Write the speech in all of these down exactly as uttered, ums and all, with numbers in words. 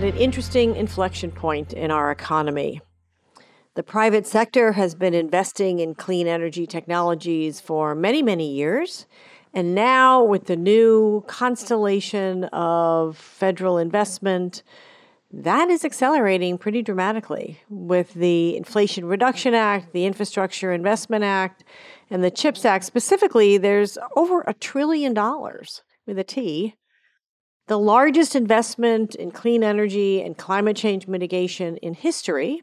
an interesting inflection point in our economy. The private sector has been investing in clean energy technologies for many, many years. And now with the new constellation of federal investment, that is accelerating pretty dramatically with the Inflation Reduction Act, the Infrastructure Investment Act, and the CHIPS Act. Specifically, there's over a trillion dollars with a T, the largest investment in clean energy and climate change mitigation in history,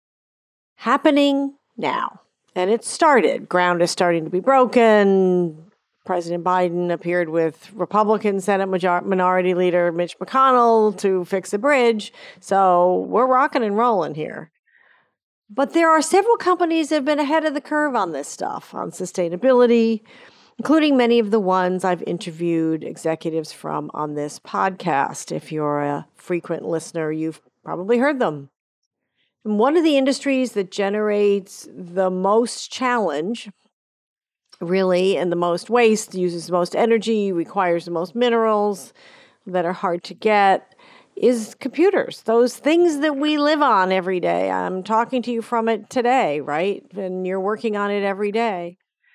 happening now. And it started. Ground is starting to be broken. President Biden appeared with Republican Senate Major- Minority Leader Mitch McConnell to fix a bridge. So we're rocking and rolling here. But there are several companies that have been ahead of the curve on this stuff, on sustainability, including many of the ones I've interviewed executives from on this podcast. If you're a frequent listener, you've probably heard them. And one of the industries that generates the most challenge, really, and the most waste, uses the most energy, requires the most minerals that are hard to get, is computers. Those things that we live on every day. I'm talking to you from it today, right? And you're working on it every day.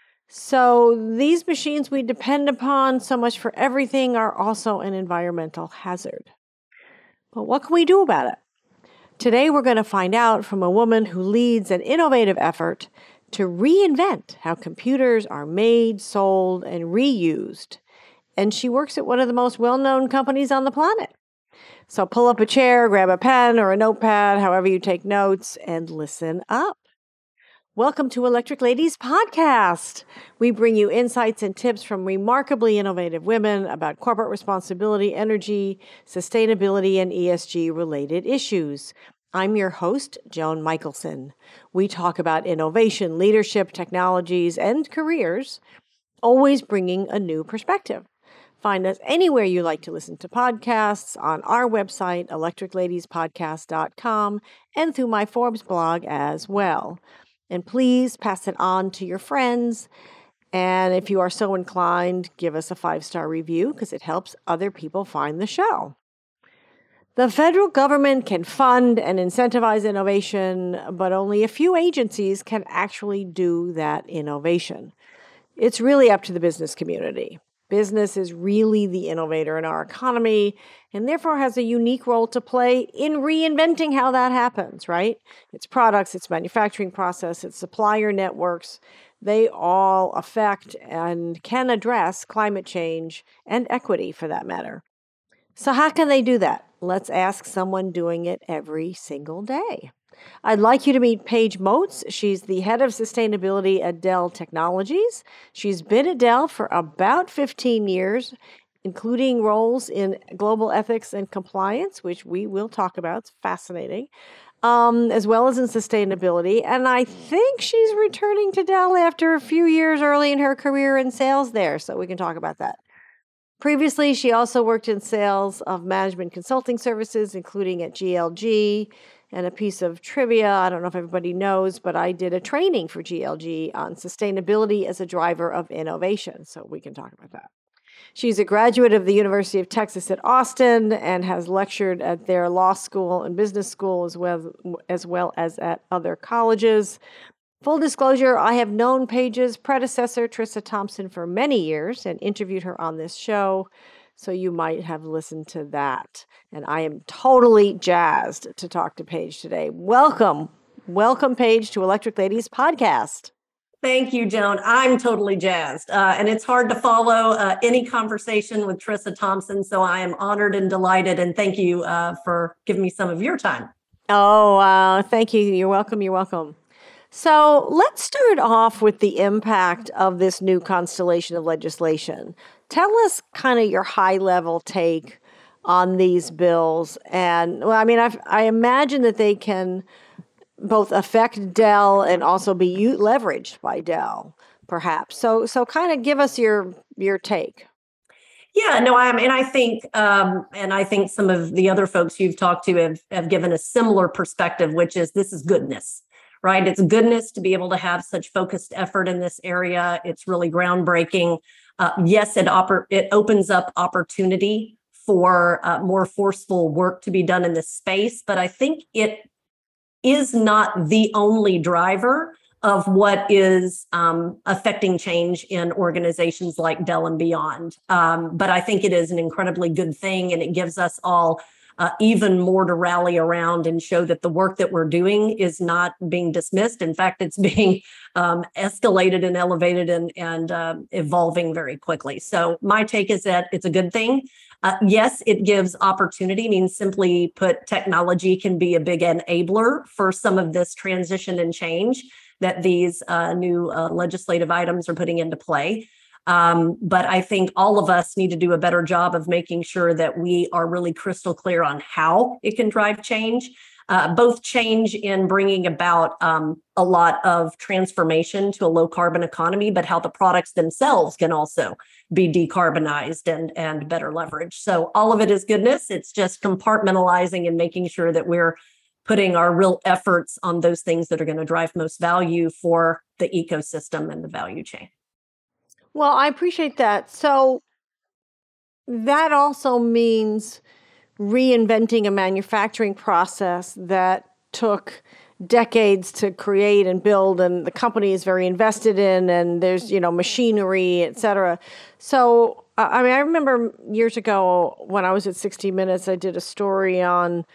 So these machines we depend upon so much for everything are also an environmental hazard. But what can we do about it? Today, we're going to find out from a woman who leads an innovative effort to reinvent how computers are made, sold, and reused. And she works at one of the most well-known companies on the planet. So pull up a chair, grab a pen or a notepad, however you take notes, and listen up. Welcome to Electric Ladies Podcast. We bring you insights and tips from remarkably innovative women about corporate responsibility, energy, sustainability, and E S G-related issues. I'm your host, Joan Michelson. We talk about innovation, leadership, technologies, and careers, always bringing a new perspective. Find us anywhere you like to listen to podcasts, on our website, electric ladies podcast dot com, and through my Forbes blog as well. And please pass it on to your friends. And if you are so inclined, give us a five-star review because it helps other people find the show. The federal government can fund and incentivize innovation, but only a few agencies can actually do that innovation. It's really up to the business community. Business is really the innovator in our economy and therefore has a unique role to play in reinventing how that happens, right? Its products, its manufacturing process, its supplier networks, they all affect and can address climate change and equity for that matter. So how can they do that? Let's ask someone doing it every single day. I'd like you to meet Paige Moats. She's the head of sustainability at Dell Technologies. She's been at Dell for about fifteen years, including roles in global ethics and compliance, which we will talk about. It's fascinating, um, as well as in sustainability. And I think she's returning to Dell after a few years early in her career in sales there, so we can talk about that. Previously, she also worked in sales of management consulting services, including at G L G. And a piece of trivia, I don't know if everybody knows, but I did a training for G L G on sustainability as a driver of innovation. So we can talk about that. She's a graduate of the University of Texas at Austin and has lectured at their law school and business school as well, as well as at other colleges. Full disclosure, I have known Paige's predecessor, Trissa Thompson, for many years and interviewed her on this show. So you might have listened to that. And I am totally jazzed to talk to Paige today. Welcome. Welcome, Paige, to Electric Ladies Podcast. Thank you, Joan. I'm totally jazzed. Uh, and it's hard to follow uh, any conversation with Trissa Thompson. So I am honored and delighted. And thank you uh, for giving me some of your time. Oh, uh, thank you. You're welcome. You're welcome. So let's start off with the impact of this new constellation of legislation. Tell us kind of your high-level take on these bills. And, well, I mean, I've, I imagine that they can both affect Dell and also be u- leveraged by Dell, perhaps. So so kind of give us your your take. Yeah, no, I am. And I think, um, and I think some of the other folks you've talked to have, have given a similar perspective, which is this is goodness. Right? It's goodness to be able to have such focused effort in this area. It's really groundbreaking. Uh, yes, it, oper- it opens up opportunity for uh, more forceful work to be done in this space. But I think it is not the only driver of what is um, affecting change in organizations like Dell and beyond. Um, but I think it is an incredibly good thing, and it gives us all uh, even more to rally around and show that the work that we're doing is not being dismissed. In fact, it's being um, escalated and elevated and, and uh, evolving very quickly. So my take is that it's a good thing. Uh, yes, it gives opportunity. I mean, simply put, technology can be a big enabler for some of this transition and change that these uh, new uh, legislative items are putting into play. Um, but I think all of us need to do a better job of making sure that we are really crystal clear on how it can drive change, uh, both change in bringing about um, a lot of transformation to a low carbon economy, but how the products themselves can also be decarbonized and, and better leveraged. So all of it is goodness. It's just compartmentalizing and making sure that we're putting our real efforts on those things that are going to drive most value for the ecosystem and the value chain. Well, I appreciate that. So that also means reinventing a manufacturing process that took decades to create and build, and the company is very invested in, and there's, you know, machinery, et cetera. So, I mean, I remember years ago when I was at sixty minutes, I did a story on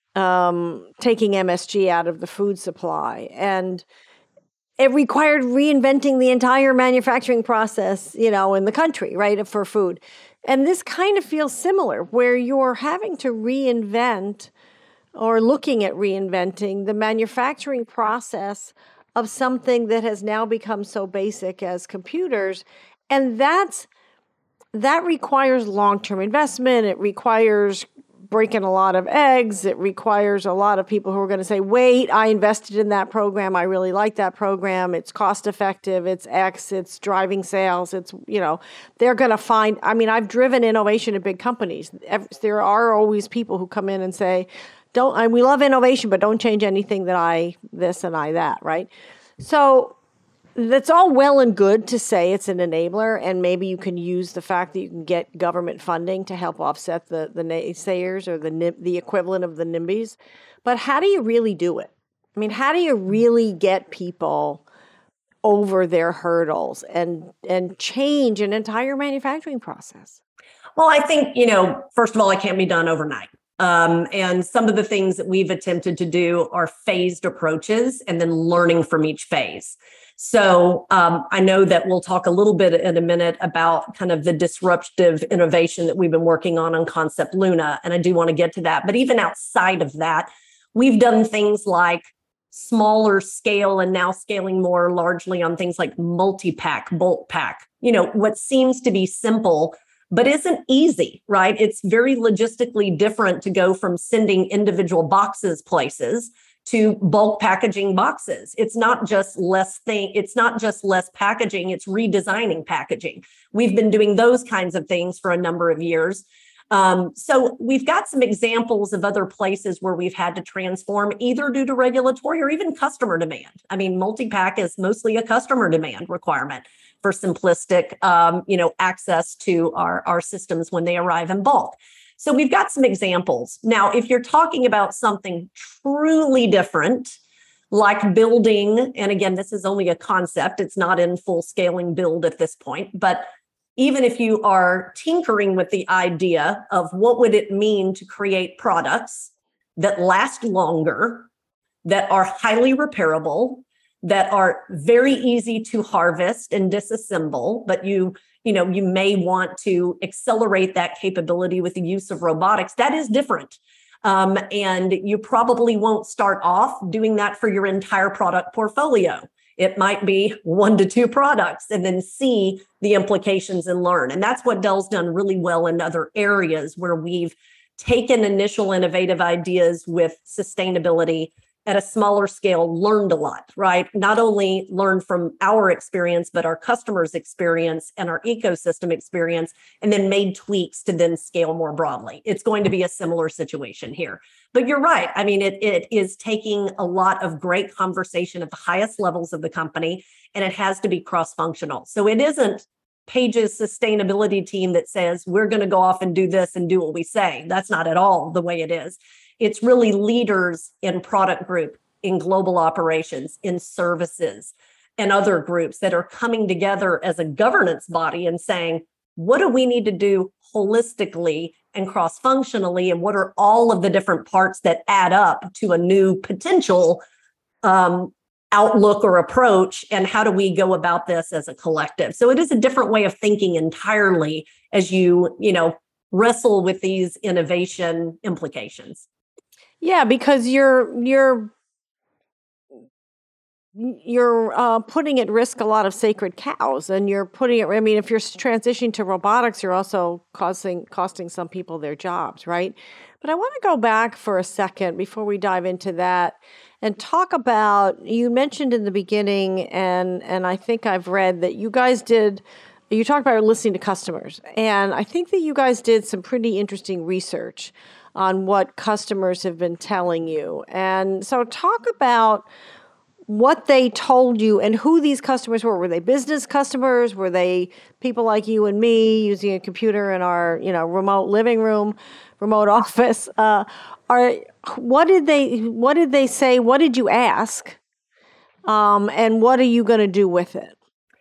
um, taking M S G out of the food supply, and it required reinventing the entire manufacturing process, you know, in the country, right, for food. And this kind of feels similar, where you're having to reinvent or looking at reinventing the manufacturing process of something that has now become so basic as computers. And that's that requires long-term investment. It requires breaking a lot of eggs. It requires a lot of people who are going to say, wait, I invested in that program. I really like that program. It's cost effective. It's X. It's driving sales. It's, you know, they're going to find, I mean, I've driven innovation in big companies. There are always people who come in and say, don't, I, we love innovation, but don't change anything that I, this and I that, right? So that's all well and good to say it's an enabler, and maybe you can use the fact that you can get government funding to help offset the, the naysayers or the the equivalent of the NIMBYs. But how do you really do it? I mean, how do you really get people over their hurdles and and change an entire manufacturing process? Well, I think, you know, first of all, it can't be done overnight. Um, and some of the things that we've attempted to do are phased approaches and then learning from each phase. So um, I know that we'll talk a little bit in a minute about kind of the disruptive innovation that we've been working on on Concept Luna, and I do want to get to that. But even outside of that, we've done things like smaller scale and now scaling more largely on things like multi-pack, bulk pack. You know, what seems to be simple but isn't easy, right? It's very logistically different to go from sending individual boxes places to bulk packaging boxes. It's not just less thing, it's not just less packaging, it's redesigning packaging. We've been doing those kinds of things for a number of years. Um, so we've got some examples of other places where we've had to transform either due to regulatory or even customer demand. I mean, multi-pack is mostly a customer demand requirement for simplistic, um, you know, access to our, our systems when they arrive in bulk. So we've got some examples. Now, if you're talking about something truly different, like building, and again, this is only a concept, it's not in full scaling build at this point, but even if you are tinkering with the idea of what would it mean to create products that last longer, that are highly repairable, that are very easy to harvest and disassemble, but you, you know, you may want to accelerate that capability with the use of robotics, that is different. Um, and you probably won't start off doing that for your entire product portfolio. It might be one to two products and then see the implications and learn. And that's what Dell's done really well in other areas where we've taken initial innovative ideas with sustainability at a smaller scale, learned a lot, right? Not only learned from our experience, but our customers' experience and our ecosystem experience, and then made tweaks to then scale more broadly. It's going to be a similar situation here. But you're right. I mean, it, it is taking a lot of great conversation at the highest levels of the company, and it has to be cross-functional. So it isn't Paige's sustainability team that says, we're going to go off and do this and do what we say. That's not at all the way it is. It's really leaders in product group, in global operations, in services, and other groups that are coming together as a governance body and saying, what do we need to do holistically and cross-functionally, and what are all of the different parts that add up to a new potential um, outlook or approach, and how do we go about this as a collective? So it is a different way of thinking entirely as you, you know, wrestle with these innovation implications. Yeah, because you're you're you're uh, putting at risk a lot of sacred cows, and you're putting it. I mean, if you're transitioning to robotics, you're also causing costing some people their jobs, right? But I want to go back for a second before we dive into that and talk about. You mentioned in the beginning, and and I think I've read that you guys did. You talked about listening to customers, and I think that you guys did some pretty interesting research on what customers have been telling you. And so, talk about what they told you and who these customers were. Were they business customers? Were they people like you and me using a computer in our, you know, remote living room, remote office? Uh, are what did they what did they say? What did you ask? Um, and what are you going to do with it?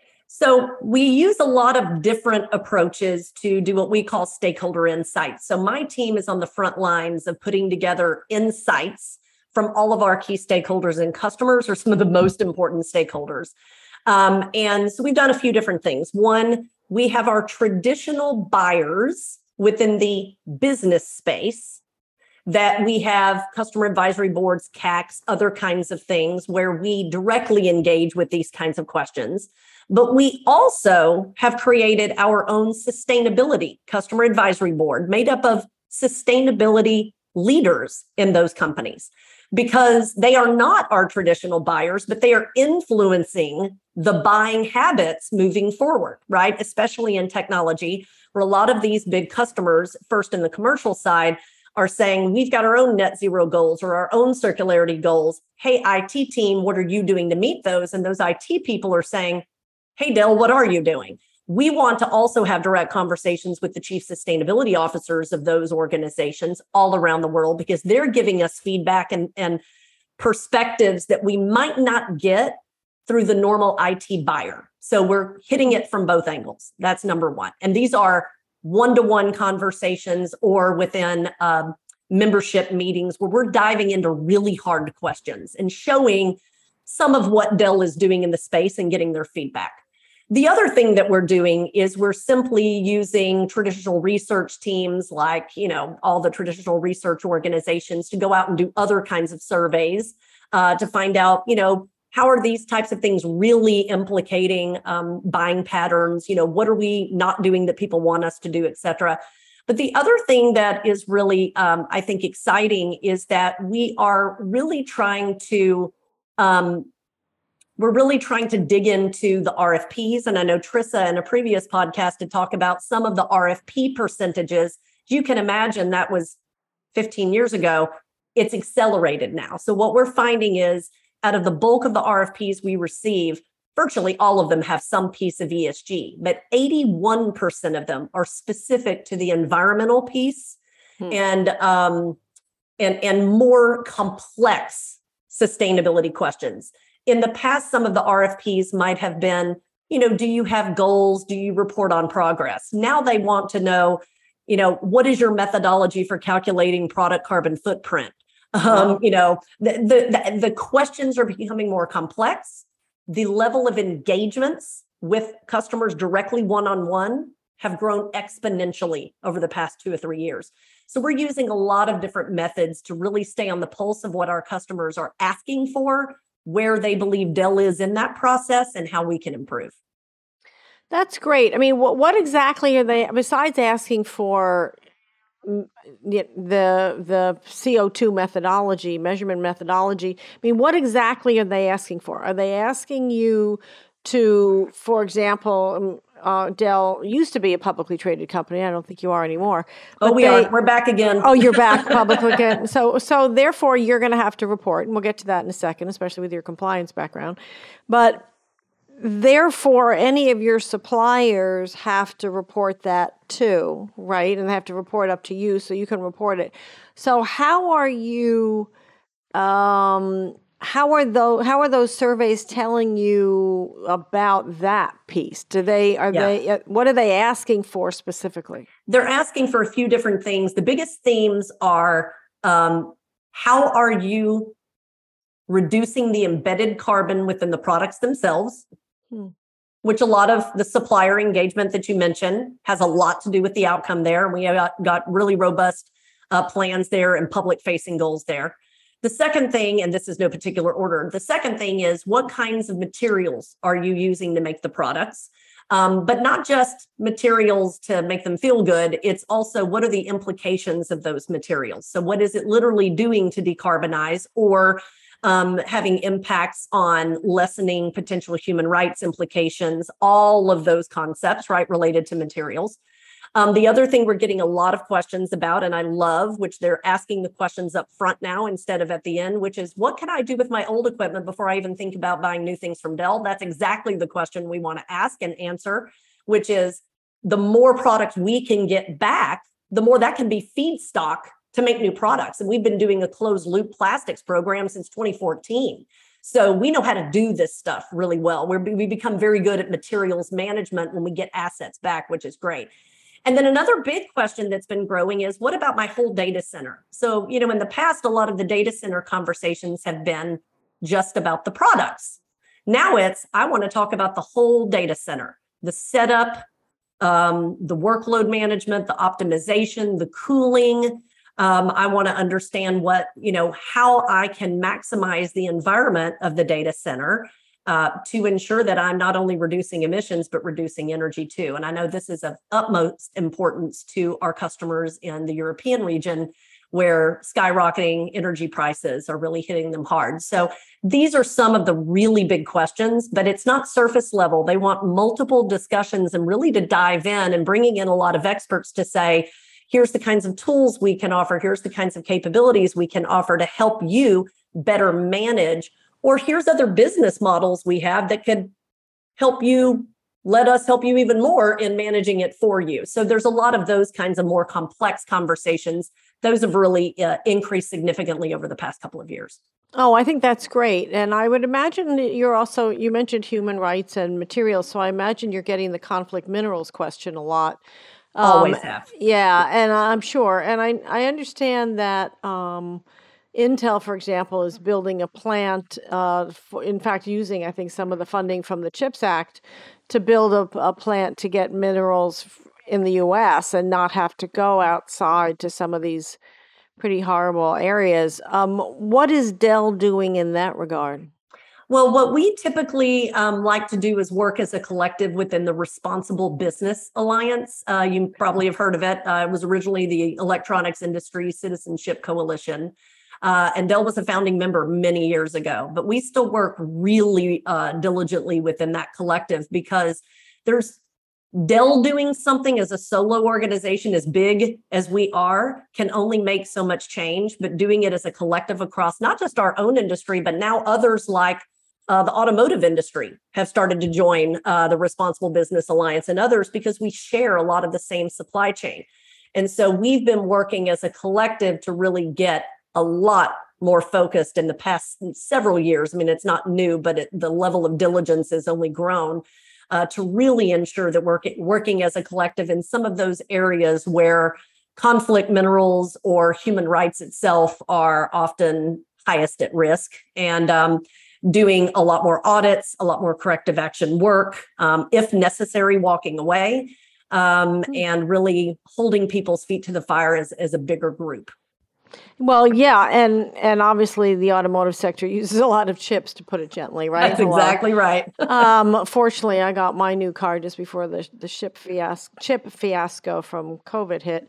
So we use a lot of different approaches to do what we call stakeholder insights. So my team is on the front lines of putting together insights from all of our key stakeholders, and customers are some of the most important stakeholders. Um, and so we've done a few different things. One, we have our traditional buyers within the business space that we have customer advisory boards, C A Cs, other kinds of things where we directly engage with these kinds of questions. But we also have created our own sustainability customer advisory board made up of sustainability leaders in those companies, because they are not our traditional buyers, but they are influencing the buying habits moving forward, right? Especially in technology, where a lot of these big customers, first in the commercial side, are saying, we've got our own net zero goals or our own circularity goals. Hey, I T team, what are you doing to meet those? And those I T people are saying, hey, Dell, what are you doing? We want to also have direct conversations with the chief sustainability officers of those organizations all around the world, because they're giving us feedback and, and perspectives that we might not get through the normal I T buyer. So we're hitting it from both angles. That's number one. And these are one-to-one conversations or within um, membership meetings where we're diving into really hard questions and showing some of what Dell is doing in the space and getting their feedback. The other thing that we're doing is we're simply using traditional research teams like, you know, all the traditional research organizations to go out and do other kinds of surveys uh, to find out, you know, how are these types of things really implicating um, buying patterns? You know, what are we not doing that people want us to do, et cetera. But the other thing that is really, um, I think, exciting is that we are really trying to um, We're really trying to dig into the R F Ps. And I know Trissa in a previous podcast had talked about some of the R F P percentages. You can imagine that was fifteen years ago. It's accelerated now. So what we're finding is out of the bulk of the R F Ps we receive, virtually all of them have some piece of E S G, but eighty-one percent of them are specific to the environmental piece hmm. and, um, and, and more complex sustainability questions. In the past, some of the R F Ps might have been, you know, do you have goals? Do you report on progress? Now they want to know, you know, what is your methodology for calculating product carbon footprint? Um, wow. You know, the, the, the questions are becoming more complex. The level of engagements with customers directly one-on-one have grown exponentially over the past two or three years. So we're using a lot of different methods to really stay on the pulse of what our customers are asking for, where they believe Dell is in that process, and how we can improve. That's great. I mean, what, what exactly are they, besides asking for the the C O two methodology, measurement methodology, I mean, what exactly are they asking for? Are they asking you to, for example, uh, Dell used to be a publicly traded company. I don't think you are anymore. Oh, we they, are. We're back again. Oh, you're back publicly again. So, so therefore, you're going to have to report, and we'll get to that in a second, especially with your compliance background. But therefore, any of your suppliers have to report that too, right? And they have to report up to you so you can report it. So how are you, um, how are those, how are those surveys telling you about that piece? Do they, are Yeah. they, uh, what are they asking for specifically? They're asking for a few different things. The biggest themes are, um, how are you reducing the embedded carbon within the products themselves? Hmm. Which a lot of the supplier engagement that you mentioned has a lot to do with the outcome there. We have got, got really robust uh, plans there and public facing goals there. The second thing, and this is no particular order, the second thing is what kinds of materials are you using to make the products? Um, but not just materials to make them feel good. It's also what are the implications of those materials? So what is it literally doing to decarbonize or Um, having impacts on lessening potential human rights implications, all of those concepts, right, related to materials. Um, the other thing we're getting a lot of questions about, and I love, which they're asking the questions up front now instead of at the end, which is, what can I do with my old equipment before I even think about buying new things from Dell? That's exactly the question we want to ask and answer, which is the more products we can get back, the more that can be feedstock to make new products. And we've been doing a closed loop plastics program since twenty fourteen. So we know how to do this stuff really well. We're, we become very good at materials management when we get assets back, which is great. And then another big question that's been growing is, what about my whole data center? So, you know, in the past, a lot of the data center conversations have been just about the products. Now it's, I want to talk about the whole data center, the setup, um, the workload management, the optimization, the cooling. Um, I want to understand what, you know, how I can maximize the environment of the data center uh, to ensure that I'm not only reducing emissions, but reducing energy too. And I know this is of utmost importance to our customers in the European region, where skyrocketing energy prices are really hitting them hard. So these are some of the really big questions, but it's not surface level. They want multiple discussions and really to dive in and bringing in a lot of experts to say, here's the kinds of tools we can offer. Here's the kinds of capabilities we can offer to help you better manage. Or here's other business models we have that could help you, let us help you even more in managing it for you. So there's a lot of those kinds of more complex conversations. Those have really uh, increased significantly over the past couple of years. Oh, I think that's great. And I would imagine that you're also, you mentioned human rights and materials. So I imagine you're getting the conflict minerals question a lot. Always Um, have. Yeah, and I'm sure. And I, I understand that um, Intel, for example, is building a plant, uh, for, in fact, using, I think, some of the funding from the CHIPS Act to build a, a plant to get minerals in the U S and not have to go outside to some of these pretty horrible areas. Um, what is Dell doing in that regard? Well, what we typically um, like to do is work as a collective within the Responsible Business Alliance. Uh, you probably have heard of it. Uh, it was originally the Electronics Industry Citizenship Coalition. Uh, and Dell was a founding member many years ago, but we still work really uh, diligently within that collective because there's Dell doing something as a solo organization as big as we are can only make so much change, but doing it as a collective across not just our own industry, but now others like Uh, the automotive industry have started to join uh, the Responsible Business Alliance and others because we share a lot of the same supply chain. And so we've been working as a collective to really get a lot more focused in the past several years. I mean, it's not new, but it, the level of diligence has only grown uh, to really ensure that we're working as a collective in some of those areas where conflict minerals or human rights itself are often highest at risk. And um, doing a lot more audits, a lot more corrective action work, um, if necessary, walking away, um, and really holding people's feet to the fire as, as a bigger group. Well, yeah, and and obviously the automotive sector uses a lot of chips, to put it gently, right? That's Hello. exactly right. um, fortunately, I got my new car just before the the chip fiasco, chip fiasco from COVID hit.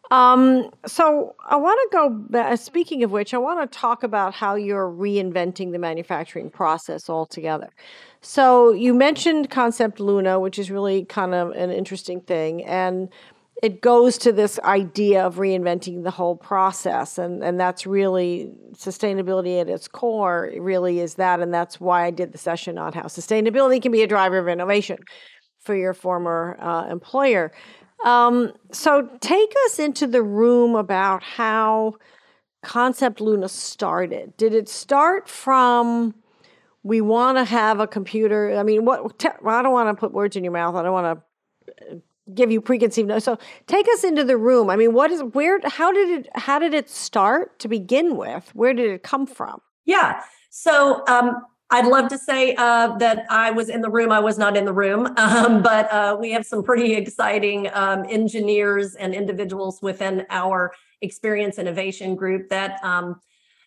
Um, so I want to go back, speaking of which, I want to talk about how you're reinventing the manufacturing process altogether. So you mentioned Concept Luna, which is really kind of an interesting thing. And it goes to this idea of reinventing the whole process. And, and that's really sustainability at its core. It really is that. And that's why I did the session on how sustainability can be a driver of innovation for your former uh, employer. Um, so take us into the room about how Concept Luna started. Did it start from, we want to have a computer? I mean, what? Te- well, I don't want to put words in your mouth. I don't want to give you preconceived notions. So take us into the room. I mean, what is, where, how did it, how did it start to begin with? Where did it come from? Yeah. So, um, I'd love to say uh, that I was in the room. I was not in the room, um, but uh, we have some pretty exciting um, engineers and individuals within our experience innovation group that um,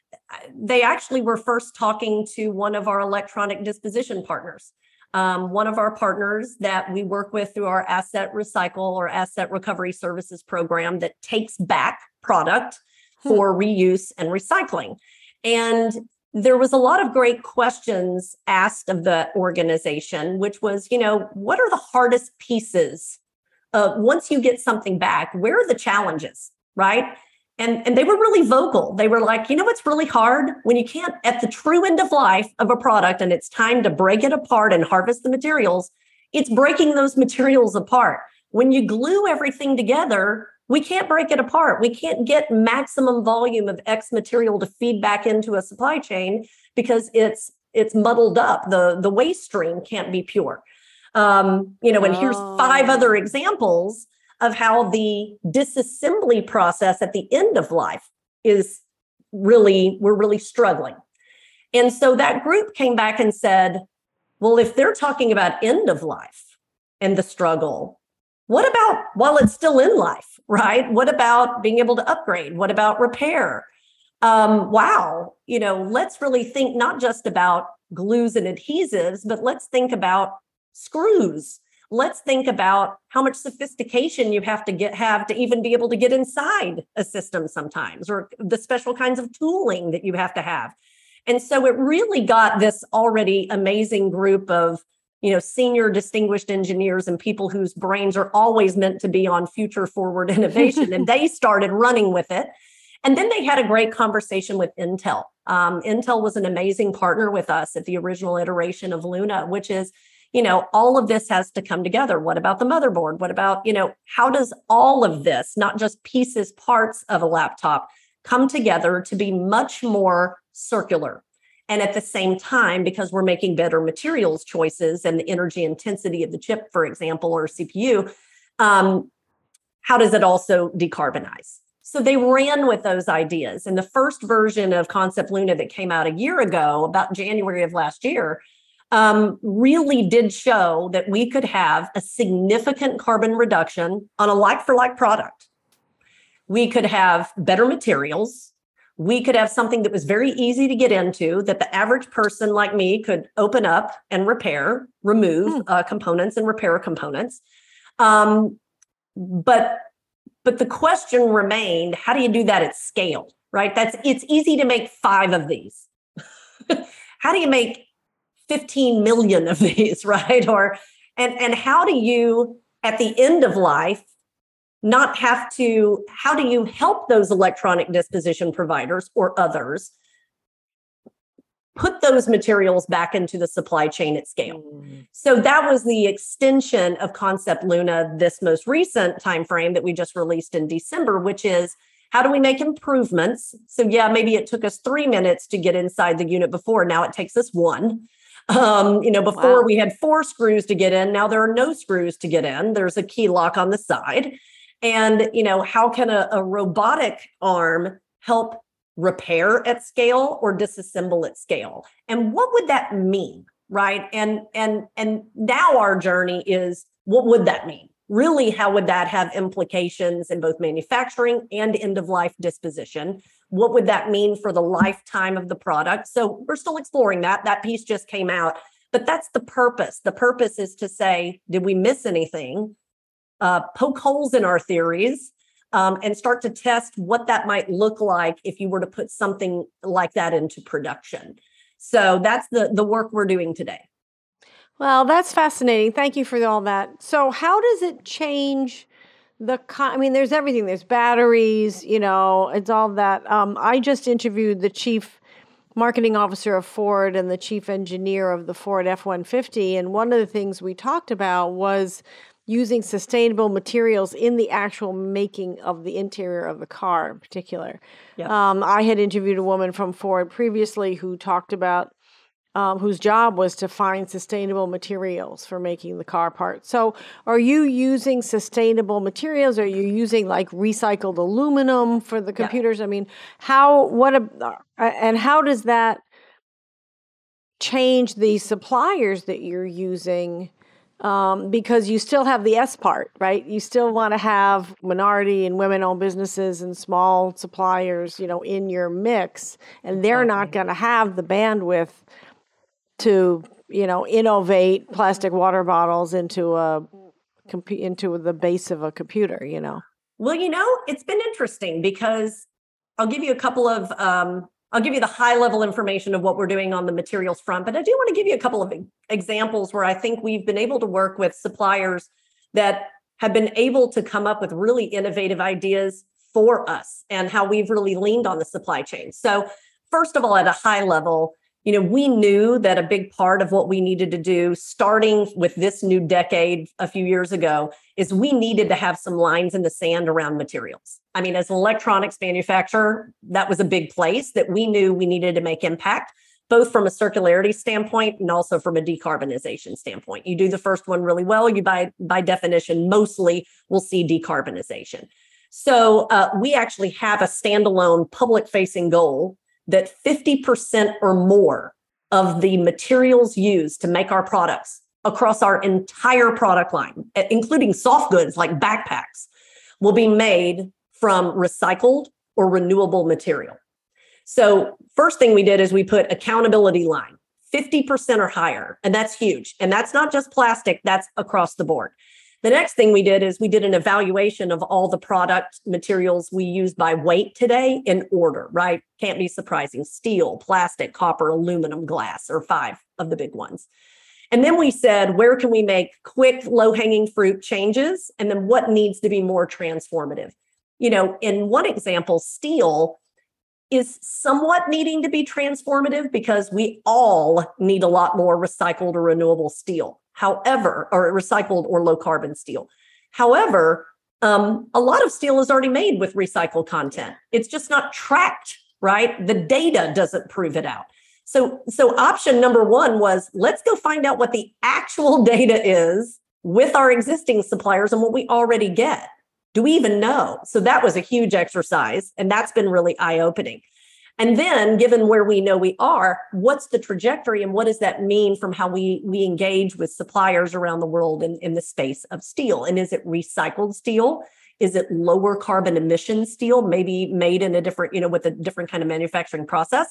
they actually were first talking to one of our electronic disposition partners. Um, one of our partners that we work with through our asset recycle or asset recovery services program that takes back product hmm. for reuse and recycling. And there was a lot of great questions asked of the organization, which was, you know, what are the hardest pieces? Uh, once you get something back, where are the challenges, right? And, and they were really vocal. They were like, you know what's really hard? When you can't, at the true end of life of a product and it's time to break it apart and harvest the materials, it's breaking those materials apart. When you glue everything together, we can't break it apart. We can't get maximum volume of X material to feed back into a supply chain because it's it's muddled up. The, the waste stream can't be pure. Um, you know, and oh. here's five other examples of how the disassembly process at the end of life is really, we're really struggling. And so that group came back and said, well, if they're talking about end of life and the struggle, what about while it's still in life, right? What about being able to upgrade? What about repair? Um, wow, you know, let's really think not just about glues and adhesives, but let's think about screws. Let's think about how much sophistication you have to get have to even be able to get inside a system sometimes, or the special kinds of tooling that you have to have. And so it really got this already amazing group of, you know, senior distinguished engineers and people whose brains are always meant to be on future forward innovation. And they started running with it. And then they had a great conversation with Intel. Um, Intel was an amazing partner with us at the original iteration of Luna, which is, you know, all of this has to come together. What about the motherboard? What about, you know, how does all of this, not just pieces, parts of a laptop, come together to be much more circular? And at the same time, because we're making better materials choices and the energy intensity of the chip, for example, or C P U, um, how does it also decarbonize? So they ran with those ideas. And the first version of Concept Luna that came out a year ago, about January of last year, um, really did show that we could have a significant carbon reduction on a like-for-like product. We could have better materials. We could have something that was very easy to get into, that the average person like me could open up and repair, remove hmm. uh, components and repair components. Um, but, but the question remained, how do you do that at scale, right? That's, it's easy to make five of these. How do you make fifteen million of these, right? Or, and, and how do you, at the end of life, not have to, how do you help those electronic disposition providers or others put those materials back into the supply chain at scale? Mm. So that was the extension of Concept Luna, this most recent timeframe that we just released in December, which is, how do we make improvements? So yeah, maybe it took us three minutes to get inside the unit before. Now it takes us one. Um, you know, before wow. we had four screws to get in. Now there are no screws to get in. There's a key lock on the side. And, you know, how can a, a robotic arm help repair at scale or disassemble at scale? And what would that mean, right? And, and, and now our journey is, what would that mean? Really, how would that have implications in both manufacturing and end-of-life disposition? What would that mean for the lifetime of the product? So we're still exploring that. That piece just came out, but that's the purpose. The purpose is to say, did we miss anything? Uh, poke holes in our theories um, and start to test what that might look like if you were to put something like that into production. So that's the, the work we're doing today. Well, that's fascinating. Thank you for all that. So how does it change the co- I mean, there's everything. There's batteries, you know, it's all that. Um, I just interviewed the chief marketing officer of Ford and the chief engineer of the Ford F one fifty. And one of the things we talked about was using sustainable materials in the actual making of the interior of the car in particular. Yep. Um, I had interviewed a woman from Ford previously who talked about Um, whose job was to find sustainable materials for making the car parts. So are you using sustainable materials? Are you using like recycled aluminum for the computers? Yeah. I mean, how, what, a, and how does that change the suppliers that you're using? Um, because you still have the S part, right? You still want to have minority and women-owned businesses and small suppliers, you know, in your mix, and they're Exactly. not going to have the bandwidth to, you know, innovate plastic water bottles into a compu- into the base of a computer, you know. Well, you know, it's been interesting because I'll give you a couple of um, I'll give you the high level information of what we're doing on the materials front, but I do want to give you a couple of examples where I think we've been able to work with suppliers that have been able to come up with really innovative ideas for us and how we've really leaned on the supply chain. So, first of all, at a high level, you know, we knew that a big part of what we needed to do, starting with this new decade a few years ago, is we needed to have some lines in the sand around materials. I mean, as an electronics manufacturer, that was a big place that we knew we needed to make impact, both from a circularity standpoint and also from a decarbonization standpoint. You do the first one really well, you by, by definition, mostly will see decarbonization. So uh, we actually have a standalone public-facing goal that fifty percent or more of the materials used to make our products across our entire product line, including soft goods like backpacks, will be made from recycled or renewable material. So first thing we did is we put accountability line, fifty percent or higher, and that's huge. And that's not just plastic, that's across the board. The next thing we did is we did an evaluation of all the product materials we use by weight today in order, right? Can't be surprising. Steel, plastic, copper, aluminum, glass are five of the big ones. And then we said, where can we make quick, low-hanging fruit changes? And then what needs to be more transformative? You know, in one example, steel is somewhat needing to be transformative because we all need a lot more recycled or renewable steel. However, or recycled or low carbon steel. However, um, a lot of steel is already made with recycled content. It's just not tracked, right? The data doesn't prove it out. So, so option number one was, let's go find out what the actual data is with our existing suppliers and what we already get. Do we even know? So that was a huge exercise, and that's been really eye-opening. And then, given where we know we are, what's the trajectory and what does that mean from how we, we engage with suppliers around the world in, in the space of steel? And is it recycled steel? Is it lower carbon emission steel, maybe made in a different, you know, with a different kind of manufacturing process?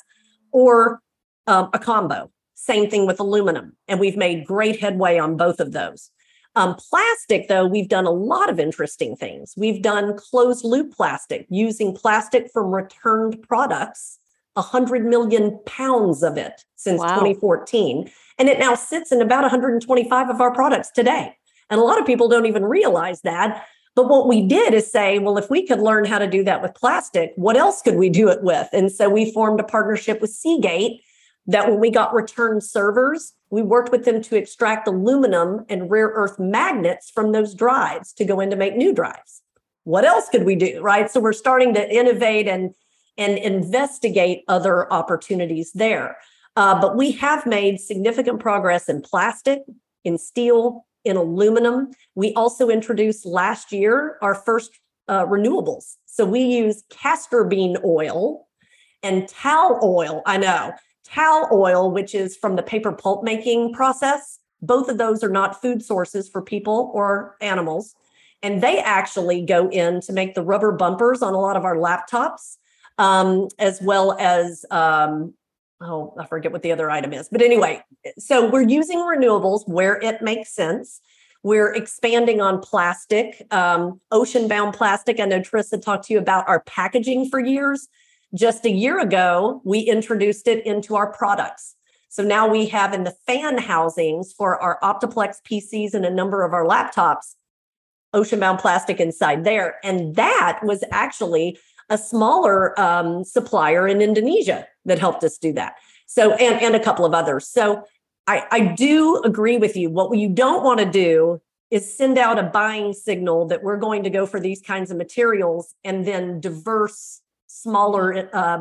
Or um, a combo? Same thing with aluminum. And we've made great headway on both of those. Um, plastic, though, we've done a lot of interesting things. We've done closed loop plastic, using plastic from returned products, one hundred million pounds of it since Wow. twenty fourteen. And it now sits in about one hundred twenty-five of our products today. And a lot of people don't even realize that. But what we did is say, well, if we could learn how to do that with plastic, what else could we do it with? And so we formed a partnership with Seagate that when we got returned servers, we worked with them to extract aluminum and rare earth magnets from those drives to go in to make new drives. What else could we do, right? So we're starting to innovate and, and investigate other opportunities there. Uh, but we have made significant progress in plastic, in steel, in aluminum. We also introduced last year our first uh, renewables. So we use castor bean oil and tall oil. I know. Tall oil, which is from the paper pulp making process. Both of those are not food sources for people or animals. And they actually go in to make the rubber bumpers on a lot of our laptops, um, as well as, um, oh, I forget what the other item is. But anyway, so we're using renewables where it makes sense. We're expanding on plastic, um, ocean-bound plastic. I know Trissa talked to you about our packaging for years. Just a year ago, we introduced it into our products. So now we have in the fan housings for our Optiplex P Cs and a number of our laptops, ocean-bound plastic inside there. And that was actually a smaller um, supplier in Indonesia that helped us do that. So, and, and a couple of others. So I, I do agree with you. What you don't want to do is send out a buying signal that we're going to go for these kinds of materials, and then diverse, smaller uh,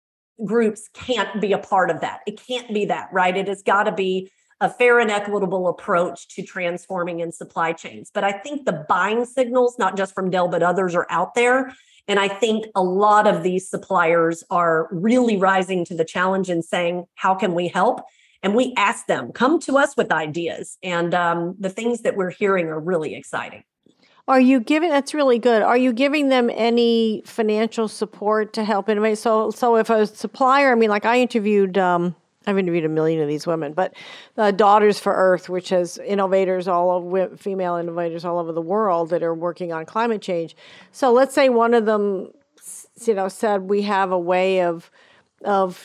groups can't be a part of that. It can't be that, right? It has got to be a fair and equitable approach to transforming in supply chains. But I think the buying signals, not just from Dell, but others, are out there. And I think a lot of these suppliers are really rising to the challenge and saying, how can we help? And we ask them, come to us with ideas. And um, the things that we're hearing are really exciting. Are you giving, that's really good. Are you giving them any financial support to help innovate? So, so if a supplier, I mean, like I interviewed, um, I've interviewed a million of these women, but uh, Daughters for Earth, which has innovators all over, female innovators all over the world that are working on climate change. So let's say one of them, you know, said we have a way of of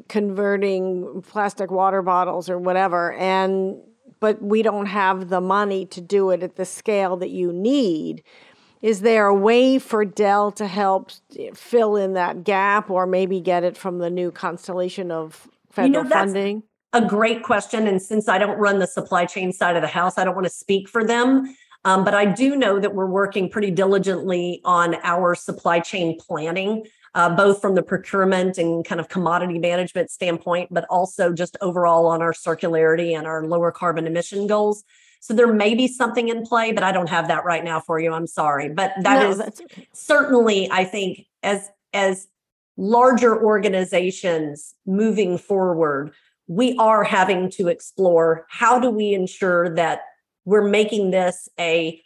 converting plastic water bottles or whatever, and but we don't have the money to do it at the scale that you need. Is there a way for Dell to help fill in that gap, or maybe get it from the new constellation of federal you know, funding? A great question. And since I don't run the supply chain side of the house, I don't want to speak for them. Um, but I do know that we're working pretty diligently on our supply chain planning, uh, both from the procurement and kind of commodity management standpoint, but also just overall on our circularity and our lower carbon emission goals. So there may be something in play, but I don't have that right now for you. I'm sorry. But that No, is that's okay. Certainly, I think, as as larger organizations moving forward, we are having to explore how do we ensure that we're making this a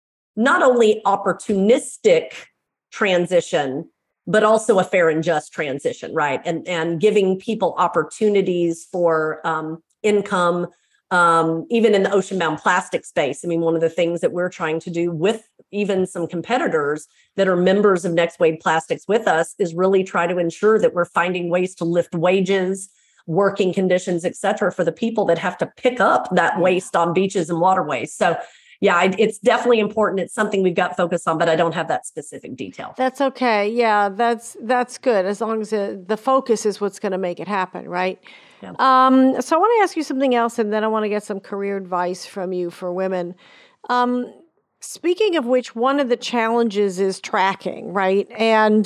not only opportunistic transition, but also a fair and just transition, right? And, and giving people opportunities for um, income, um, even in the ocean-bound plastic space. I mean, one of the things that we're trying to do with even some competitors that are members of Next Wave Plastics with us is really try to ensure that we're finding ways to lift wages, working conditions, et cetera, for the people that have to pick up that waste on beaches and waterways. So yeah, it's definitely important. It's something we've got focused on, but I don't have that specific detail. That's okay. Yeah, that's that's good. As long as it, the focus is what's going to make it happen, right? Yeah. Um, so I want to ask you something else, and then I want to get some career advice from you for women. Um, Speaking of which, one of the challenges is tracking, right? And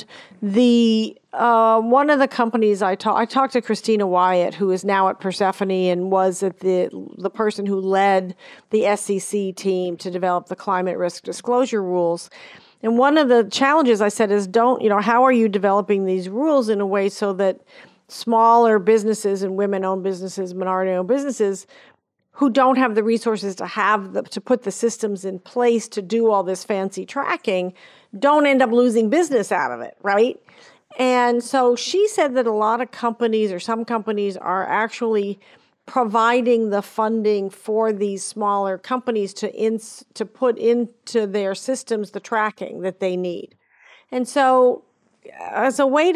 the uh, one of the companies I talked, I talked to Christina Wyatt, who is now at Persephone and was at the the person who led the S E C team to develop the climate risk disclosure rules. And one of the challenges I said is, don't, you know, how are you developing these rules in a way so that smaller businesses and women-owned businesses, minority-owned businesses who don't have the resources to have the, to put the systems in place to do all this fancy tracking, don't end up losing business out of it, right? And so she said that a lot of companies, or some companies, are actually providing the funding for these smaller companies to ins, to put into their systems the tracking that they need. And so as a way to